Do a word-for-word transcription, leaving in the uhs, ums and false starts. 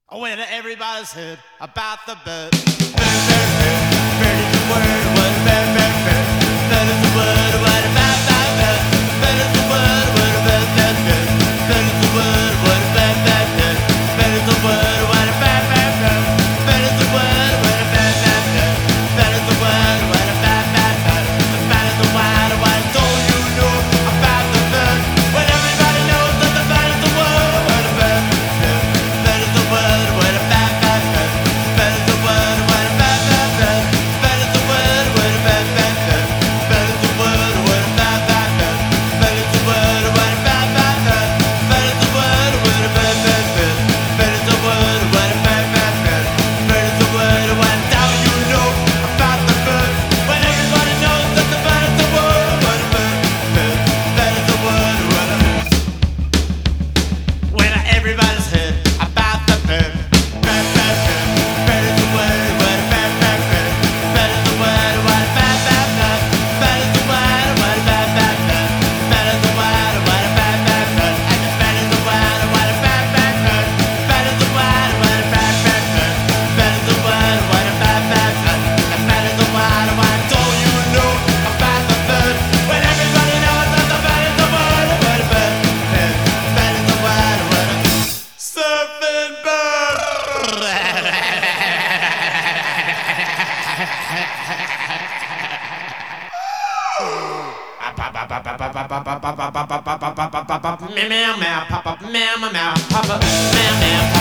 When everybody's heard about the bird. Bird, bird, bird, bird is the word, what a bird, bird, bird. Bird is the word, what a bird, bird, bird. Bird is the word, what a bird, bird, bird. Bird is the word, what a bird, bird, bird. Bird is the word, what a bird, bird, bird. Bird is the word, what a bird, bird, bird. Bird is the word, what a bird, bird, bird. The bird is the word, what don't you know about the bird? When everybody knows that the bird is the word, what a bird, bird. Bird is the word, what a bird, bird, bird. Bird is the word, what a bird, bird, bird. Bird is the word, what a bird, bird, bird. Bird is the word, what a bird, bird, bird. Bird is the word, what a bird, bird, bird. Bird is the word, what a bird, bird, bird. Bird is the word, what a bird, bird, bird. Bird is the word, what don't you know about the bird? When everybody knows that the bird is the word, what a bird, bird. Bird is the word, what a when everybody's heard about the bird. Bird, bird, bird. Bird is the word, what a bird, bird, bird. Bird is the word, what a bird, bird, bird. Bird is the word, what a bird, bird, bird. Bird is the word, what a bird, bird, bird. And the bird is the word, what a bird, bird, bird. Bird is the word, what a bird, bird, bird. Bird is the word, what a bird, bird, bird. And bird is the word, what don't you know about the bird? When everybody knows that the bird is the word, what a bird, bird. Bird is the word, what a surfing bird. Meow meow meow, pop up meow meow meow, pop up meow meow.